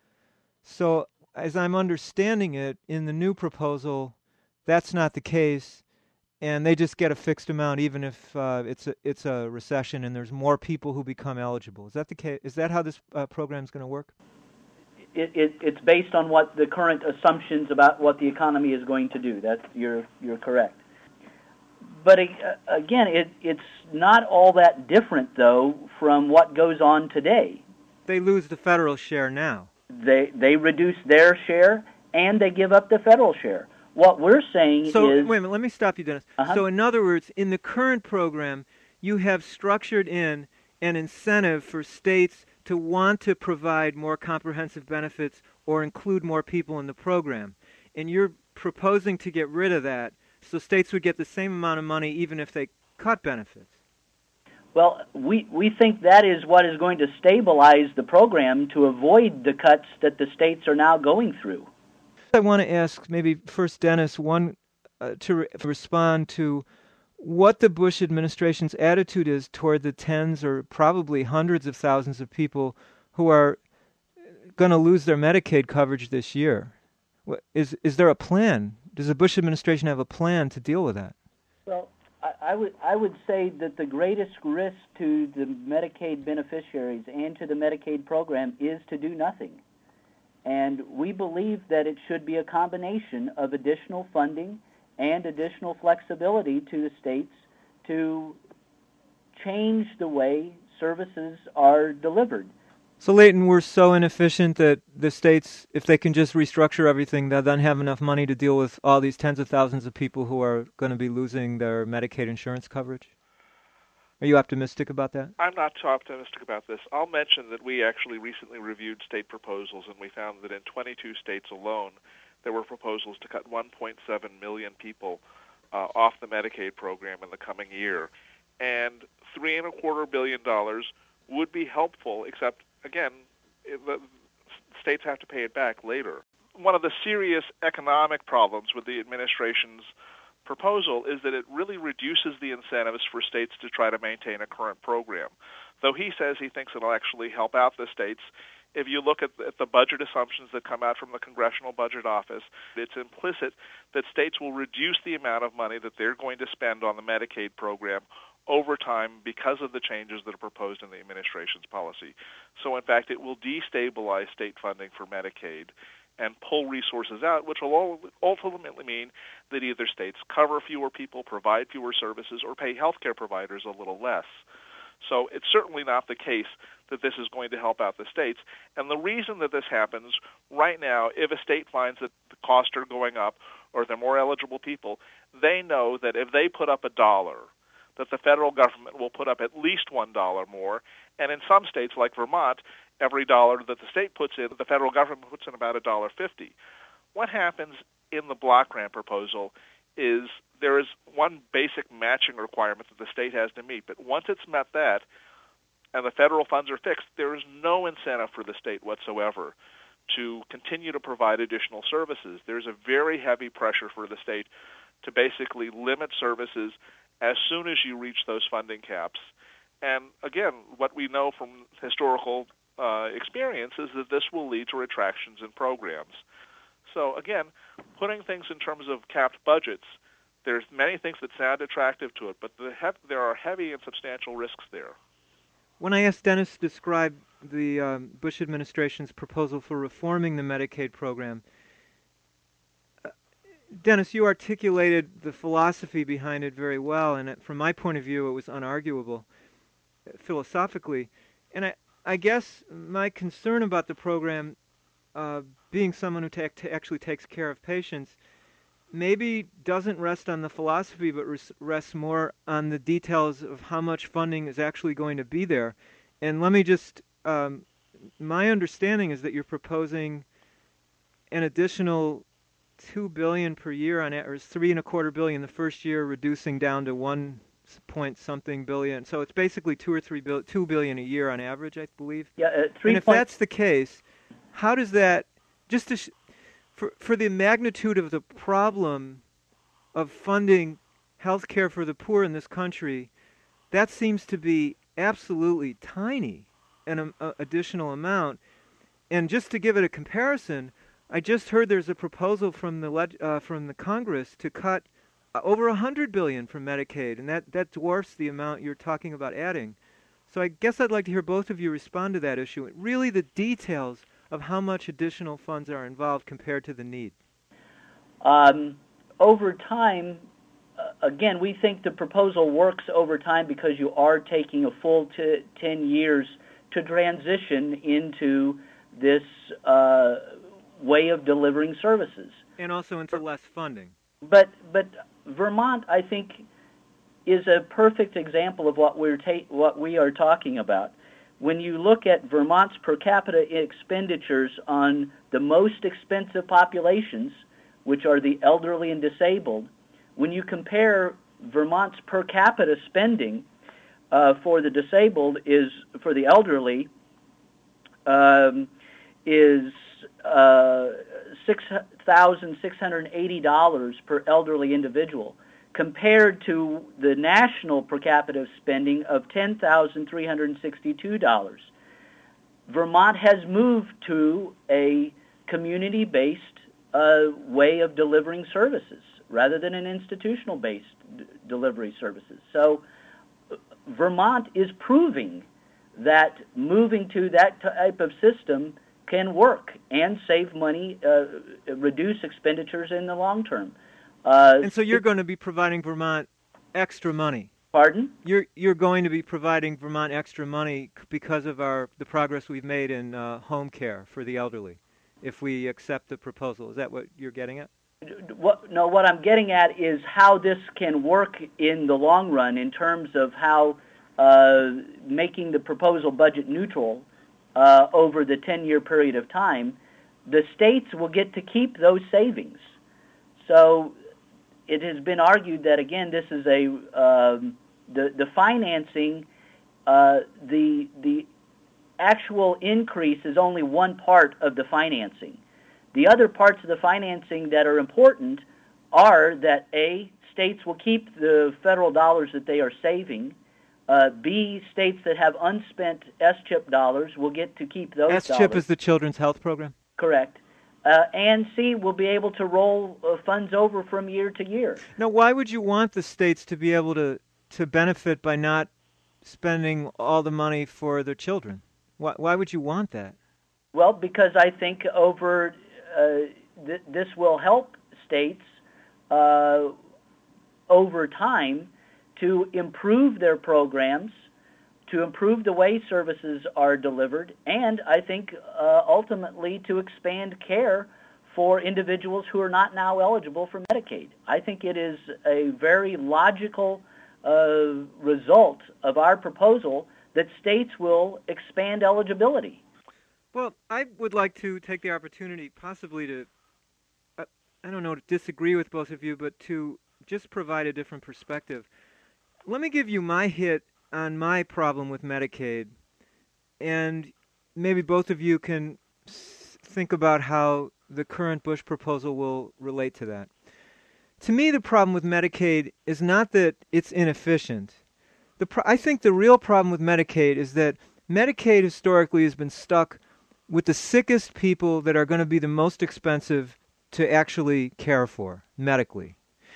So as I'm understanding it, in the new proposal, that's not the case, and they just get a fixed amount even if uh, it's a it's a recession and there's more people who become eligible. Is that the case? Is that how this uh, program is going to work?
It, it, it's based on what the current assumptions about what the economy is going to do. That's you're you're correct. But uh, again, it, it's not all that different though from what goes on today.
They lose the federal share now.
They they reduce their share and they give up the federal share. What we're saying
so,
is...
So, wait a minute, let me stop you, Dennis.
Uh-huh.
So, in other words, in the current program, you have structured in an incentive for states to want to provide more comprehensive benefits or include more people in the program. And you're proposing to get rid of that, so states would get the same amount of money even if they cut benefits.
Well, we, we think that is what is going to stabilize the program to avoid the cuts that the states are now going through.
I want to ask maybe first Dennis one uh, to re- respond to what the Bush administration's attitude is toward the tens or probably hundreds of thousands of people who are going to lose their Medicaid coverage this year. What, is is there a plan? Does the Bush administration have a plan to deal with that?
Well, I, I would I would say that the greatest risk to the Medicaid beneficiaries and to the Medicaid program is to do nothing. And we believe that it should be a combination of additional funding and additional flexibility to the states to change the way services are delivered.
So, Leighton, we're so inefficient that the states, if they can just restructure everything, they'll then have enough money to deal with all these tens of thousands of people who are going to be losing their Medicaid insurance coverage? Are you optimistic about that?
I'm not so optimistic about this. I'll mention that we actually recently reviewed state proposals, and we found that in twenty-two states alone, there were proposals to cut one point seven million people uh, off the Medicaid program in the coming year. And three and a quarter billion dollars would be helpful, except, again, it, the states have to pay it back later. One of the serious economic problems with the administration's proposal is that it really reduces the incentives for states to try to maintain a current program. Though he says he thinks it'll actually help out the states, if you look at the, at the budget assumptions that come out from the Congressional Budget Office, it's implicit that states will reduce the amount of money that they're going to spend on the Medicaid program over time because of the changes that are proposed in the administration's policy. So, in fact, it will destabilize state funding for Medicaid and pull resources out, which will ultimately mean that either states cover fewer people, provide fewer services, or pay healthcare providers a little less. So it's certainly not the case that this is going to help out the states. And the reason that this happens right now, if a state finds that the costs are going up or they're more eligible people, they know that if they put up a dollar, that the federal government will put up at least one dollar more. And in some states, like Vermont, every dollar that the state puts in, the federal government puts in about a dollar fifty. What happens in the block grant proposal is there is one basic matching requirement that the state has to meet, but once it's met that and the federal funds are fixed, there is no incentive for the state whatsoever to continue to provide additional services. There's a very heavy pressure for the state to basically limit services as soon as you reach those funding caps. And again, what we know from historical uh, experience is that this will lead to retractions in programs. So again, putting things in terms of capped budgets, there's many things that sound attractive to it, but the he- there are heavy and substantial risks there.
When I asked Dennis to describe the um, Bush administration's proposal for reforming the Medicaid program, uh, Dennis, you articulated the philosophy behind it very well, and it, from my point of view, it was unarguable uh, philosophically. And I, I guess my concern about the program, uh, being someone who ta- t- actually takes care of patients, maybe doesn't rest on the philosophy, but res- rests more on the details of how much funding is actually going to be there. And let me just, um, my understanding is that you're proposing an additional two billion per year on, or three and a quarter billion the first year, reducing down to one point something billion. So it's basically two or three bil- two billion a year on average, I believe.
Yeah, uh, three.
And if
point-
that's the case, how does that just to sh- for for the magnitude of the problem of funding health care for the poor in this country, that seems to be absolutely tiny, an um, uh, additional amount. And just to give it a comparison, I just heard there's a proposal from the leg- uh, from the Congress to cut uh, over a hundred billion from Medicaid, and that, that dwarfs the amount you're talking about adding. So I guess I'd like to hear both of you respond to that issue. Really, the details of how much additional funds are involved compared to the need.
Um, over time, uh, again, we think the proposal works over time because you are taking a full t- ten years to transition into this uh, way of delivering services.
And also into less funding.
But but Vermont, I think, is a perfect example of what we're ta- what we are talking about. When you look at Vermont's per capita expenditures on the most expensive populations, which are the elderly and disabled, when you compare Vermont's per capita spending uh, for the disabled is for the elderly um, is uh, six thousand six hundred eighty dollars per elderly individual, compared to the national per capita spending of ten thousand three hundred sixty-two dollars. Vermont has moved to a community-based uh, way of delivering services rather than an institutional-based d- delivery services. So Vermont is proving that moving to that type of system can work and save money, uh, reduce expenditures in the long term. Uh,
and so you're going to be providing Vermont extra money.
Pardon?
You're you're going to be providing Vermont extra money because of our the progress we've made in uh, home care for the elderly, if we accept the proposal. Is that what you're getting at?
What, no, what I'm getting at is how this can work in the long run in terms of how uh, making the proposal budget neutral uh, over the ten-year period of time, the states will get to keep those savings. So it has been argued that, again, this is a um, the the financing, uh, the the actual increase is only one part of the financing. The other parts of the financing that are important are that A, states will keep the federal dollars that they are saving. Uh, B, states that have unspent S CHIP dollars will get to keep those
S CHIP
dollars.
is the Children's Health Program?
Correct. Uh, and C, will be able to roll uh, funds over from year to year.
Now, why would you want the states to be able to, to benefit by not spending all the money for their children? Why, why would you want that?
Well, because I think over uh, th- this will help states uh, over time to improve their programs, to improve the way services are delivered, and I think uh, ultimately to expand care for individuals who are not now eligible for Medicaid. I think it is a very logical uh, result of our proposal that states will expand eligibility.
Well, I would like to take the opportunity possibly to, uh, I don't know, to disagree with both of you, but to just provide a different perspective. Let me give you my hit on my problem with Medicaid, and maybe both of you can s- think about how the current Bush proposal will relate to that. To me, the problem with Medicaid is not that it's inefficient. The pro- I think the real problem with Medicaid is that Medicaid historically has been stuck with the sickest people that are going to be the most expensive to actually care for medically.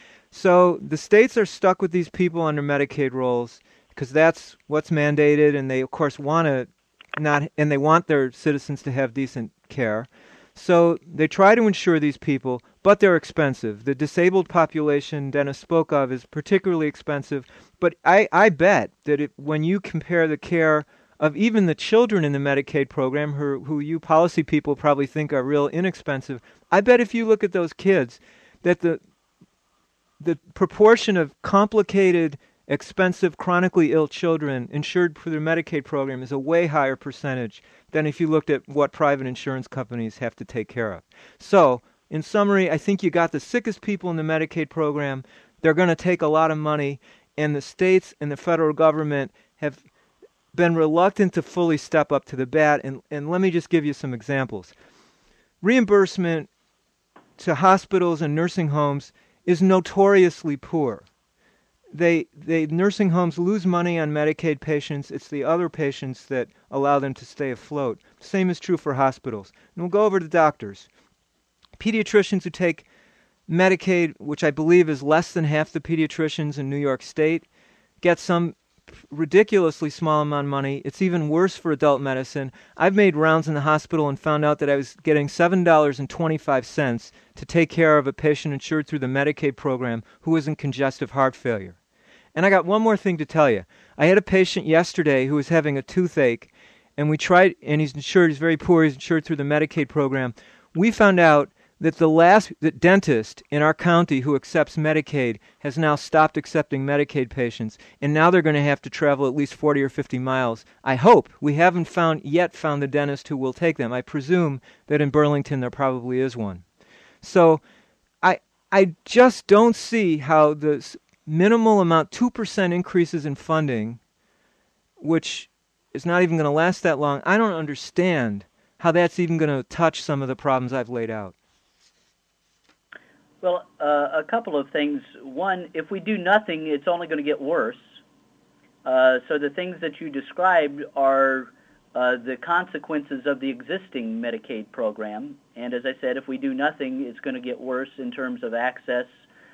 So the states are stuck with these people under Medicaid rolls because that's what's mandated, and they, of course, want to not, and they want their citizens to have decent care. So they try to insure these people, but they're expensive. The disabled population Dennis spoke of is particularly expensive, but I, I bet that it, when you compare the care of even the children in the Medicaid program, who, who you policy people probably think are real inexpensive, I bet if you look at those kids, that the the proportion of complicated, expensive, chronically ill children insured through the Medicaid program is a way higher percentage than if you looked at what private insurance companies have to take care of. So, in summary, I think you got the sickest people in the Medicaid program. They're going to take a lot of money, and the states and the federal government have been reluctant to fully step up to the bat. And, and let me just give you some examples. Reimbursement to hospitals and nursing homes is notoriously poor. They, they, nursing homes lose money on Medicaid patients. It's the other patients that allow them to stay afloat. Same is true for hospitals. And we'll go over to doctors. Pediatricians who take Medicaid, which I believe is less than half the pediatricians in New York State, get some ridiculously small amount of money. It's even worse for adult medicine. I've made rounds in the hospital and found out that I was getting seven dollars and twenty-five cents to take care of a patient insured through the Medicaid program who was in congestive heart failure. And I got one more thing to tell you. I had a patient yesterday who was having a toothache, and we tried, and he's insured, he's very poor, he's insured through the Medicaid program. We found out that the last the dentist in our county who accepts Medicaid has now stopped accepting Medicaid patients, and now they're going to have to travel at least forty or fifty miles. I hope. We haven't found yet found the dentist who will take them. I presume that in Burlington there probably is one. So I I just don't see how the minimal amount, two percent increases in funding, which is not even going to last that long, I don't understand how that's even going to touch some of the problems I've laid out.
Well, uh, a couple of things. One, if we do nothing, it's only going to get worse. Uh, so the things that you described are uh, the consequences of the existing Medicaid program. And as I said, if we do nothing, it's going to get worse in terms of access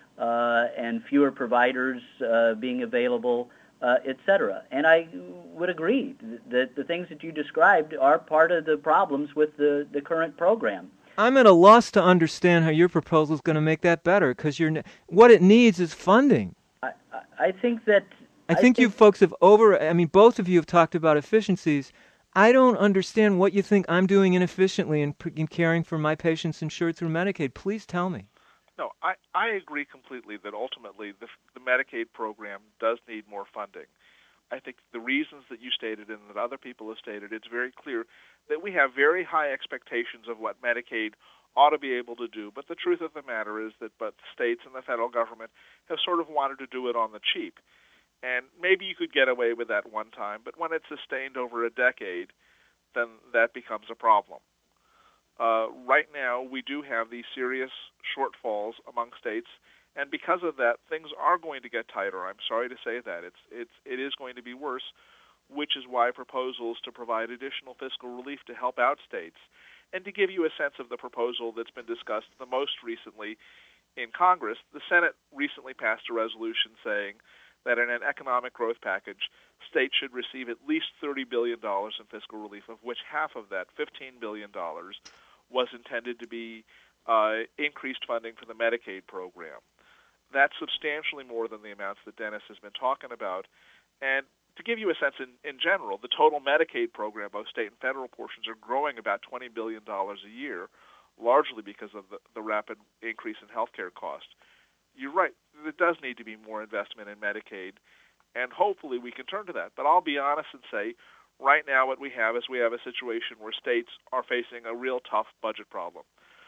uh, and fewer providers uh, being available, uh, et cetera. And I would agree that the things that you described are part of the problems with the, the current program.
I'm at a loss to understand how your proposal is going to make that better, because you're what it needs is funding.
I, I think that...
I think, I think you folks have over... I mean, both of you have talked about efficiencies. I don't understand what you think I'm doing inefficiently in, in caring for my patients insured through Medicaid. Please tell me.
No, I, I agree completely that ultimately the, the Medicaid program does need more funding. I think the reasons that you stated and that other people have stated, it's very clear that we have very high expectations of what Medicaid ought to be able to do. But the truth of the matter is that both states and the federal government have sort of wanted to do it on the cheap. And maybe you could get away with that one time, but when it's sustained over a decade, then that becomes a problem. Uh, right now, we do have these serious shortfalls among states, and because of that, things are going to get tighter. I'm sorry to say that. It's, it's, it is going to be worse, which is why proposals to provide additional fiscal relief to help out states. And to give you a sense of the proposal that's been discussed the most recently in Congress, the Senate recently passed a resolution saying that in an economic growth package, states should receive at least thirty billion dollars in fiscal relief, of which half of that, fifteen billion dollars, was intended to be uh, increased funding for the Medicaid program. That's substantially more than the amounts that Dennis has been talking about. And to give you a sense in, in general, the total Medicaid program, both state and federal portions, are growing about twenty billion dollars a year, largely because of the, the rapid increase in health care costs. You're right, there does need to be more investment in Medicaid, and hopefully we can turn to that. But I'll be honest and say, right now what we have is we have a situation where states are facing a real tough budget problem.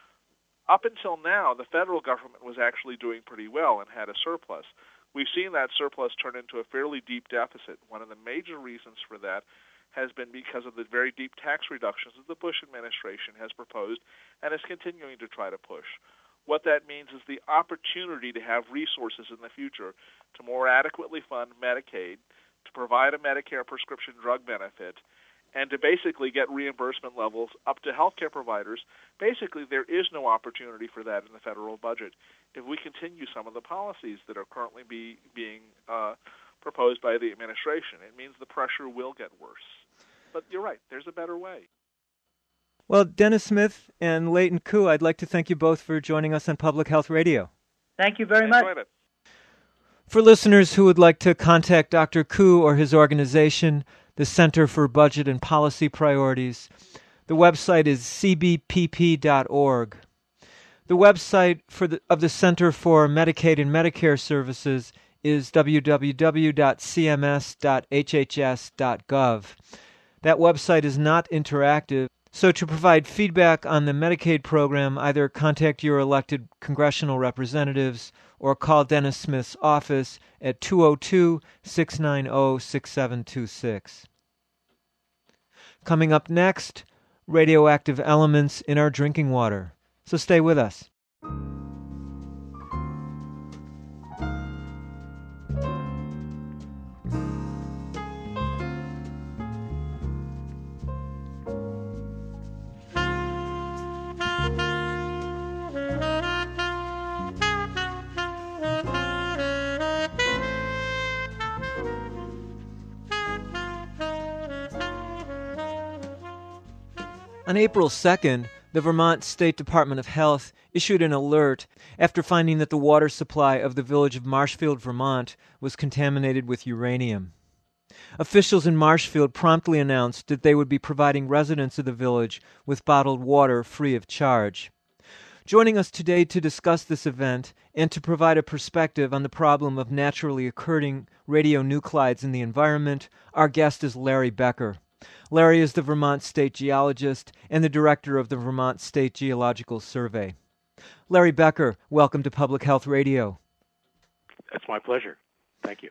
Up until now, the federal government was actually doing pretty well and had a surplus. We've seen that surplus turn into a fairly deep deficit. One of the major reasons for that has been because of the very deep tax reductions that the Bush administration has proposed and is continuing to try to push. What that means is the opportunity to have resources in the future to more adequately fund Medicaid, to provide a Medicare prescription drug benefit, and to basically get reimbursement levels up to healthcare providers. Basically, there is no opportunity for that in the federal budget if we continue some of the policies that are currently be, being uh, proposed by the administration. It means the pressure will get worse. But you're right, there's a better way.
Well, Dennis Smith and Leighton Koo, I'd like to thank you both for joining us on Public Health Radio.
Thank you very
I
much.
enjoyed it.
For listeners who would like to contact Doctor Koo or his organization, the Center for Budget and Policy Priorities, the website is c b p p dot org. The website for the, of the Center for Medicaid and Medicare Services is w w w dot c m s dot h h s dot gov. That website is not interactive, so to provide feedback on the Medicaid program, either contact your elected congressional representatives or call Dennis Smith's office at two oh two, six nine oh, six seven two six. Coming up next, radioactive elements in our drinking water. So stay with us. On April second, the Vermont State Department of Health issued an alert after finding that the water supply of the village of Marshfield, Vermont, was contaminated with uranium. Officials in Marshfield promptly announced that they would be providing residents of the village with bottled water free of charge. Joining us today to discuss this event and to provide a perspective on the problem of naturally occurring radionuclides in the environment, our guest is Larry Becker. Larry is the Vermont State Geologist and the Director of the Vermont State Geological Survey. Larry Becker, welcome to Public Health Radio.
It's my pleasure. Thank you.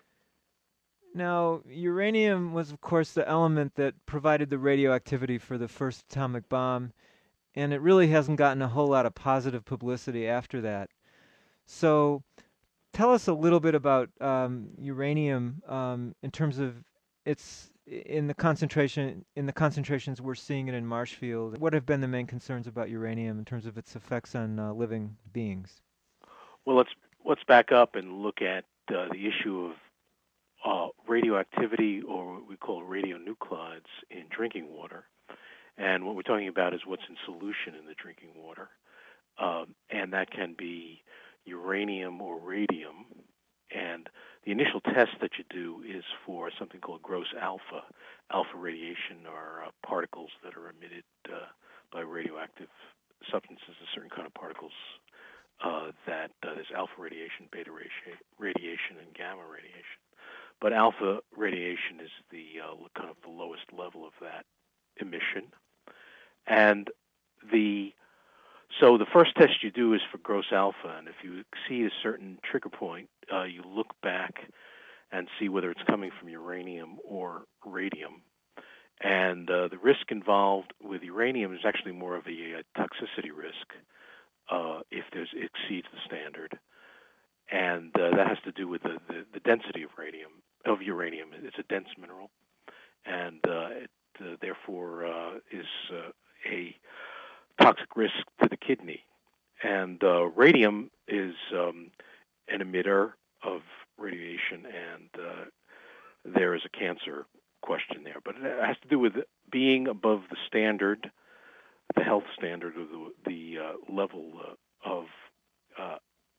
Now, uranium was, of course, the element that provided the radioactivity for the first atomic bomb, and it really hasn't gotten a whole lot of positive publicity after that. So tell us a little bit about um, uranium um, in terms of its in the concentration in the concentrations we're seeing it in Marshfield. What have been the main concerns about uranium in terms of its effects on uh, living beings?
Well, let's let's back up and look at uh, the issue of uh, radioactivity, or what we call radionuclides, in drinking water. And what we're talking about is what's in solution in the drinking water, um, and that can be uranium or radium. And the initial test that you do is for something called gross alpha. Alpha radiation are uh, particles that are emitted uh, by radioactive substances, a certain kind of particles uh, that uh, there's alpha radiation, beta radiation, and gamma radiation. But alpha radiation is the uh, kind of the lowest level of that emission. And the So the first test you do is for gross alpha, and if you exceed a certain trigger point, uh, you look back and see whether it's coming from uranium or radium. And uh, the risk involved with uranium is actually more of a, a toxicity risk uh, if there's, it exceeds the standard. And uh, that has to do with the, the, the density of radium, of uranium. It's a dense mineral, and uh, it uh, therefore uh, is uh, a toxic risk to the kidney. And uh, radium is um, an emitter of radiation, and uh, there is a cancer question there. But it has to do with being above the standard, the health standard of the, the uh, level uh, of uh,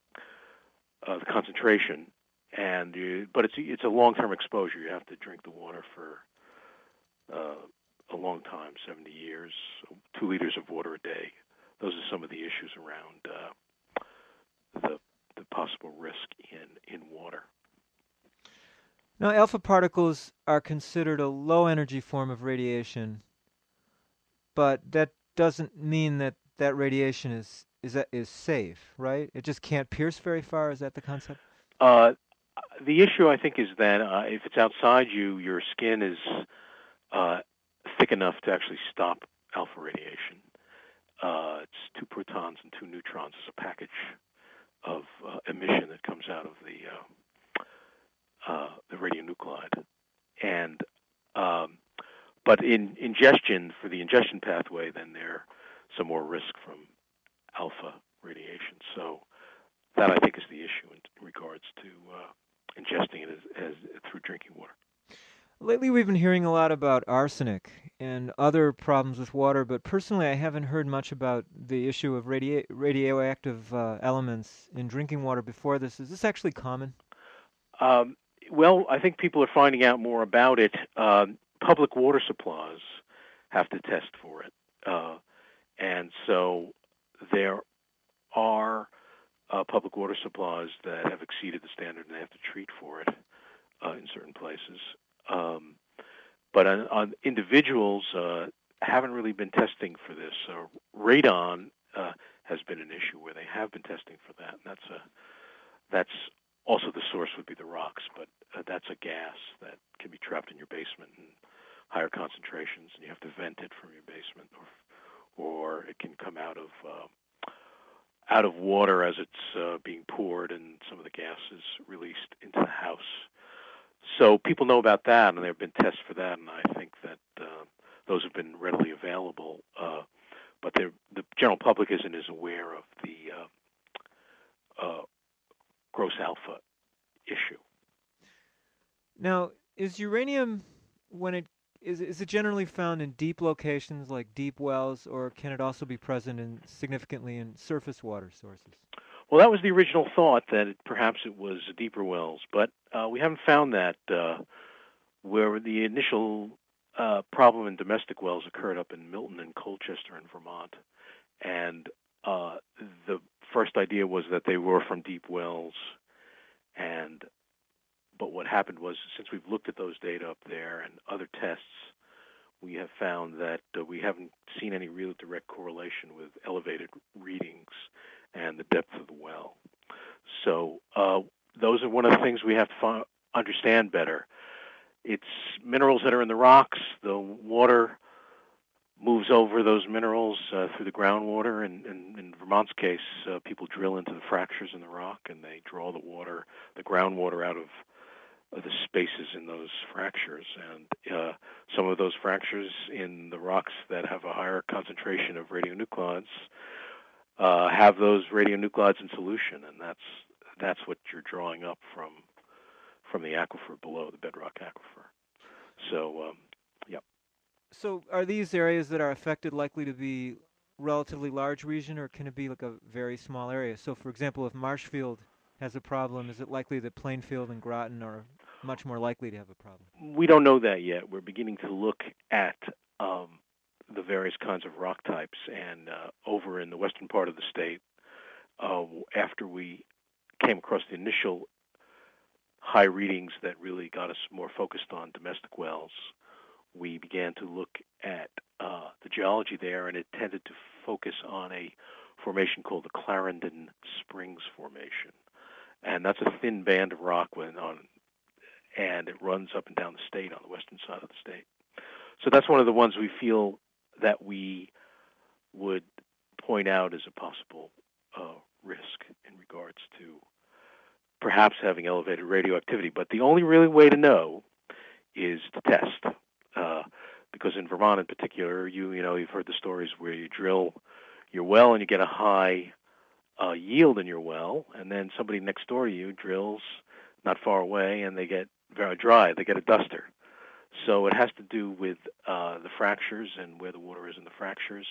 uh, the concentration. And you, but it's it's a long-term exposure. You have to drink the water for uh, a long time, seventy years, two liters of water a day. Those are some of the issues around uh, the the possible risk in, in water.
Now, alpha particles are considered a low-energy form of radiation, but that doesn't mean that that radiation is is is safe, right? It just can't pierce very far. Is that the concept?
Uh, the issue, I think, is that uh, if it's outside you, your skin is uh, thick enough to actually stop alpha radiation. Uh, it's two protons and two neutrons as a package of uh, emission that comes out of the uh, uh, the radionuclide. And um, but in ingestion, for the ingestion pathway, then there's some more risk from alpha radiation. So that, I think, is the issue in regards to uh, ingesting it as, as through drinking water.
Lately, we've been hearing a lot about arsenic and other problems with water, but personally, I haven't heard much about the issue of radio- radioactive uh, elements in drinking water before this. Is this actually common?
Um, well, I think people are finding out more about it. Uh, public water supplies have to test for it. Uh, and so there are uh, public water supplies that have exceeded the standard and they have to treat for it uh, in certain places. Um, but on, on individuals, uh, haven't really been testing for this. Uh, radon uh, has been an issue where they have been testing for that. And that's a that's also the source would be the rocks, but uh, that's a gas that can be trapped in your basement in higher concentrations, and you have to vent it from your basement, or or it can come out of uh, out of water as it's uh, being poured, and some of the gas is released into the house. So people know about that, and there have been tests for that, and I think that uh, those have been readily available. Uh, but the general public isn't as aware of the uh, uh, gross alpha issue.
Now, is uranium, when it is, is it generally found in deep locations like deep wells, or can it also be present in significantly in surface water sources?
Well, that was the original thought, that it, perhaps it was deeper wells, but uh, we haven't found that. Uh, where the initial uh, problem in domestic wells occurred up in Milton and Colchester in Vermont, and uh, the first idea was that they were from deep wells, and but what happened was, since we've looked at those data up there and other tests, we have found that uh, we haven't seen any real direct correlation with elevated readings and the depth of the well. So uh, those are one of the things we have to fi- understand better. It's minerals that are in the rocks. The water moves over those minerals uh, through the groundwater, and, and in Vermont's case, uh, people drill into the fractures in the rock, and they draw the water, the groundwater out of uh, the spaces in those fractures. And uh, some of those fractures in the rocks that have a higher concentration of radionuclides uh, have those radionuclides in solution, and that's that's what you're drawing up from from the aquifer below, the bedrock aquifer. So, um, yeah.
So are these areas that are affected likely to be relatively large region, or can it be like a very small area? So, for example, if Marshfield has a problem, is it likely that Plainfield and Groton are much more likely to have a problem?
We don't know that yet. We're beginning to look at um, the various kinds of rock types, and uh, over in the western part of the state, uh, after we came across the initial high readings that really got us more focused on domestic wells, we began to look at uh, the geology there, and it tended to focus on a formation called the Clarendon Springs Formation. And that's a thin band of rock when on, and it runs up and down the state on the western side of the state. So that's one of the ones we feel that we would point out as a possible uh, risk in regards to perhaps having elevated radioactivity. But the only really way to know is to test. Uh, because in Vermont in particular, you you know, you've heard the stories where you drill your well and you get a high uh, yield in your well, and then somebody next door to you drills not far away and they get very dry, they get a duster. So it has to do with uh, the fractures and where the water is in the fractures,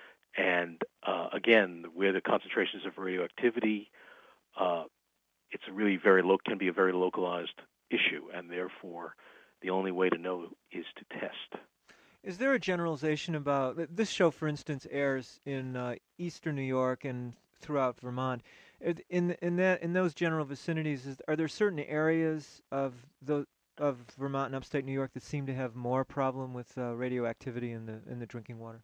and uh, again, where the concentrations of radioactivity, uh, it's a really very low, can be a very localized issue, and therefore the only way to know is to test.
Is there a generalization about, this show, for instance, airs in uh, eastern New York and throughout Vermont. In in that in those general vicinities, is, are there certain areas of the of Vermont and upstate New York that seem to have more problem with uh, radioactivity in the in the drinking water?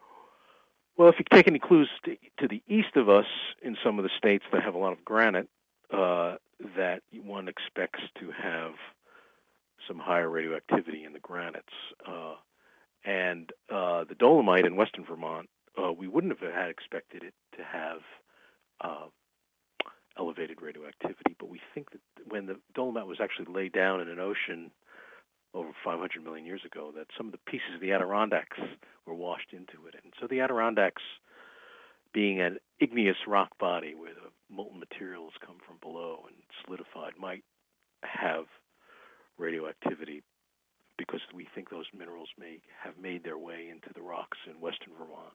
Well, if you take any clues to, to the east of us, in some of the states that have a lot of granite, uh, that one expects to have some higher radioactivity in the granites. Uh, and uh, the dolomite in western Vermont, uh, we wouldn't have had expected it to have uh, elevated radioactivity, but we think that when the dolomite was actually laid down in an ocean over five hundred million years ago, that some of the pieces of the Adirondacks were washed into it. And so the Adirondacks, being an igneous rock body where the molten materials come from below and solidified, might have radioactivity, because we think those minerals may have made their way into the rocks in western Vermont.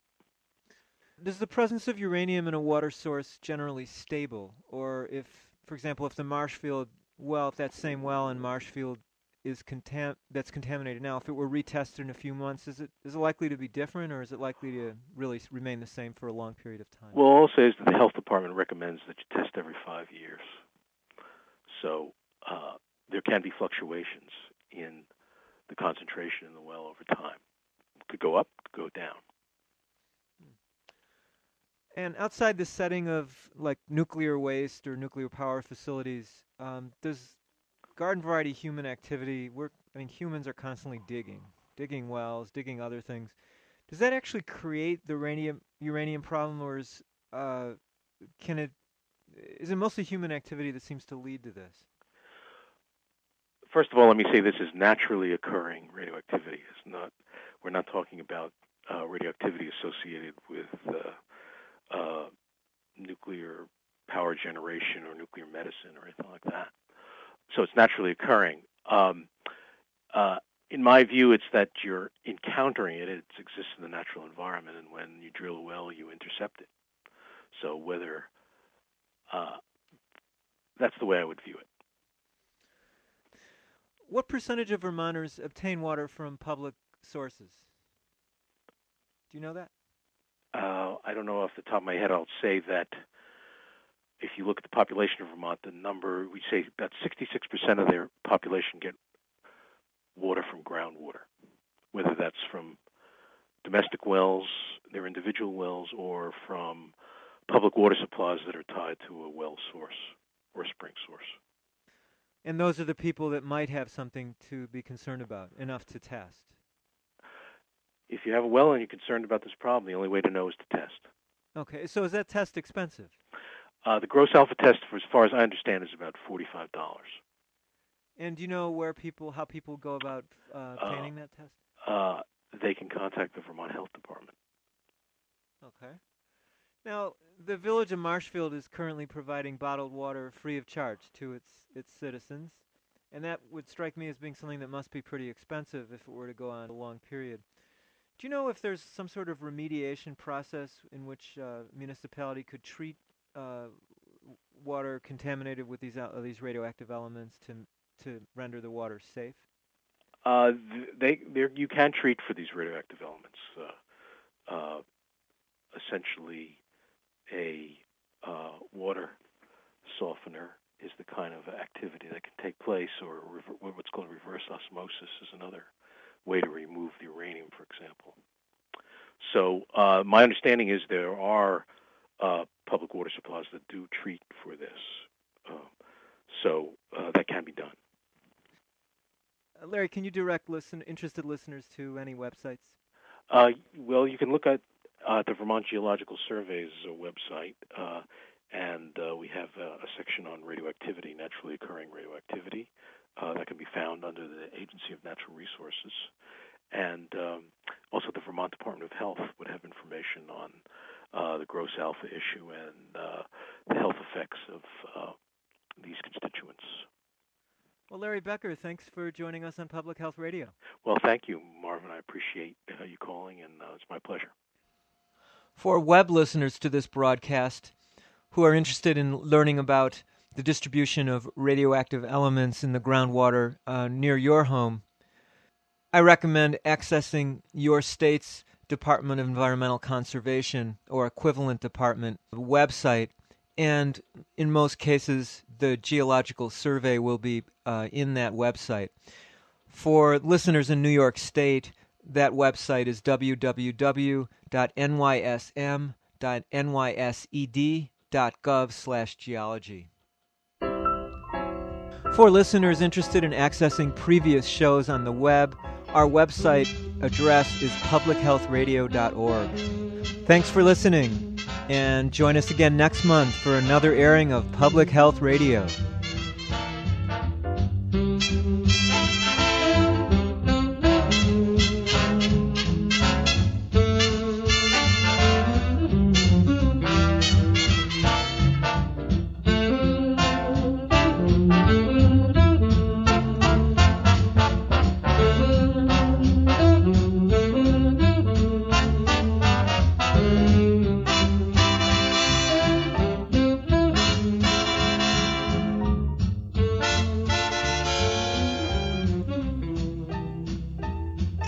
Does the presence of uranium in a water source generally stable? Or if, for example, if the Marshfield well, if that same well in Marshfield is contam- that's contaminated now, if it were retested in a few months, is it is it likely to be different, or is it likely to really s- remain the same for a long period of time?
Well, all I'll say is that the health department recommends that you test every five years. So uh, there can be fluctuations in the concentration in the well over time. It could go up, it could go down.
And outside the setting of like nuclear waste or nuclear power facilities, um, does garden variety human activity, we're, I mean, humans are constantly digging, digging wells, digging other things. Does that actually create the uranium uranium problem, or is uh, can it is it mostly human activity that seems to lead to this?
First of all, let me say this is naturally occurring radioactivity. It's not. We're not talking about uh, radioactivity associated with uh, uh, nuclear power generation or nuclear medicine or anything like that. So it's naturally occurring. Um, uh, in my view, it's that you're encountering it. It exists in the natural environment, and when you drill a well, you intercept it. So whether uh, that's the way I would view it.
What percentage of Vermonters obtain water from public sources? Do you know that?
Uh, I don't know off the top of my head. I'll say that if you look at the population of Vermont, the number, we say about sixty-six percent of their population get water from groundwater, whether that's from domestic wells, their individual wells, or from public water supplies that are tied to a well source or a spring source.
And those are the people that might have something to be concerned about, enough to test.
If you have a well and you're concerned about this problem, the only way to know is to test.
Okay, so is that test expensive?
Uh, the gross alpha test, for as far as I understand, is about forty-five dollars.
And do you know where people, how people go about uh, obtaining
uh,
that test?
Uh, they can contact the Vermont Health Department.
Okay. Now, the village of Marshfield is currently providing bottled water free of charge to its its citizens, and that would strike me as being something that must be pretty expensive if it were to go on a long period. Do you know if there's some sort of remediation process in which uh, municipality could treat uh, water contaminated with these uh, these radioactive elements to to render the water safe?
Uh, they, you can treat for these radioactive elements. Uh, uh, essentially, a uh, water softener is the kind of activity that can take place, or rever- what's called reverse osmosis is another way to remove the uranium, for example. So uh, my understanding is there are uh, public water supplies that do treat for this. Uh, so uh, that can be done.
Uh, Larry, can you direct listen, interested listeners to any websites?
Uh, well, you can look at uh, the Vermont Geological Survey's uh, website, uh, and uh, we have uh, a section on radioactivity, naturally occurring radioactivity, uh, that can be found under the Agency of Natural Resources. And um, also the Vermont Department of Health would have information on uh, the gross alpha issue and uh, the health effects of uh, these constituents.
Well, Larry Becker, thanks for joining us on Public Health Radio.
Well, thank you, Marvin. I appreciate uh, you calling, and uh, it's my pleasure.
For web listeners to this broadcast who are interested in learning about the distribution of radioactive elements in the groundwater uh, near your home, I recommend accessing your state's Department of Environmental Conservation or equivalent department website, and in most cases, the Geological Survey will be uh, in that website. For listeners in New York State, that website is w w w dot n y s m dot n y s e d dot gov slash geology. For listeners interested in accessing previous shows on the web, our website address is public health radio dot org. Thanks for listening, and join us again next month for another airing of Public Health Radio.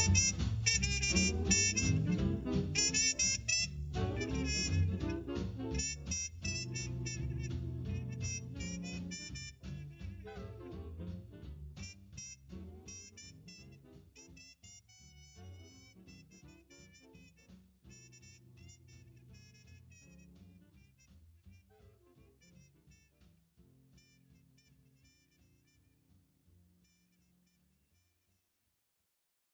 Thanks.